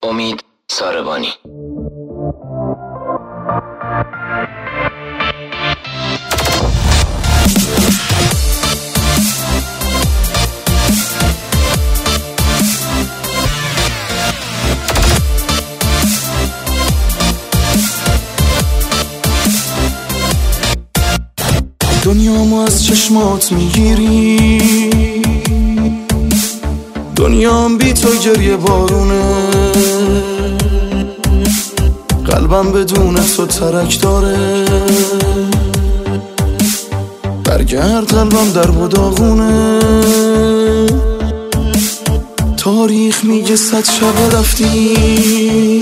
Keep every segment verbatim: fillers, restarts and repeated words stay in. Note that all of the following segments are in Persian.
امید ساربانی. دنیامو از چشمات میگیری، دنیام بی تو گریه بارونه، قلبم بدون تو ترک داره، برگرد قلبم در و داغونه. تاریخ میگه صد شب رفتی،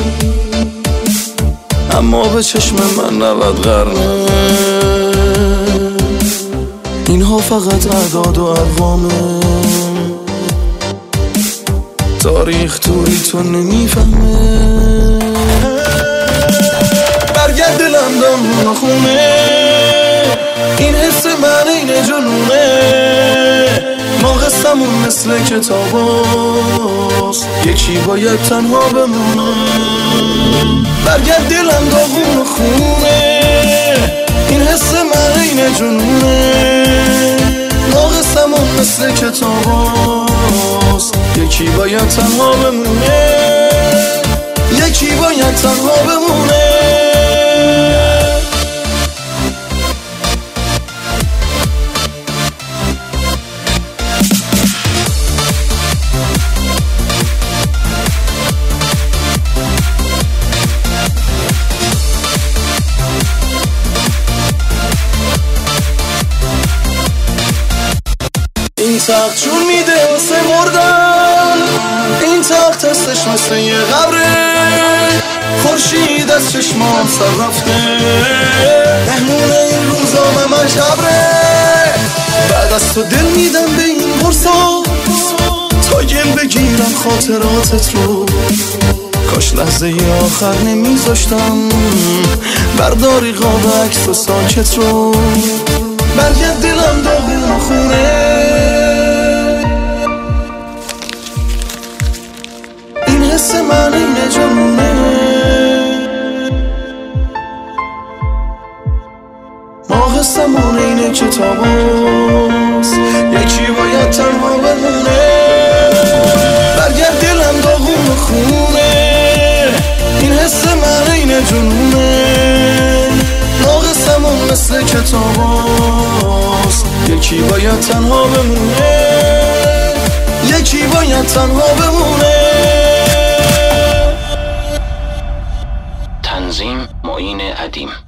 اما به چشم من نود قرنه. اینها فقط اعداد و ارقامه، تاریخ توری تو نمیفهمه. برگرد دلم دم خونه، این حس من این جنونه. ما قصمون مثل کتاباست، یکی باید تنها بمونه. برگرد دلم داغون خونه، این حس من این جنونه. ناقصمون مثل کتاباست، یکی باید تنها بمونه، یکی باید تنها بمونه. این تخت چون میده واسه مردن، این تخت هستش مثل یه قبره. خورشید از چشمام سر رفته، مهمون این روزام من جبره. بعد از تو دل میدم به این برسا، تا گل بگیرم خاطراتت رو. کاش لحظه ی آخر نمیذاشتم برداری قاب عکس و ساکت رو. برگرد دلم داغون خونه، این حس من این جنونه. ما قصمون این کتاباست، یکی باید تنها بمونه. برگرد دلم داغون خونه، این حس من این جنونه. ما قصمون مثل کتاباست، یکی باید تنها بمونه، یکی باید تنها بمونه. تنظیم معین عدیم.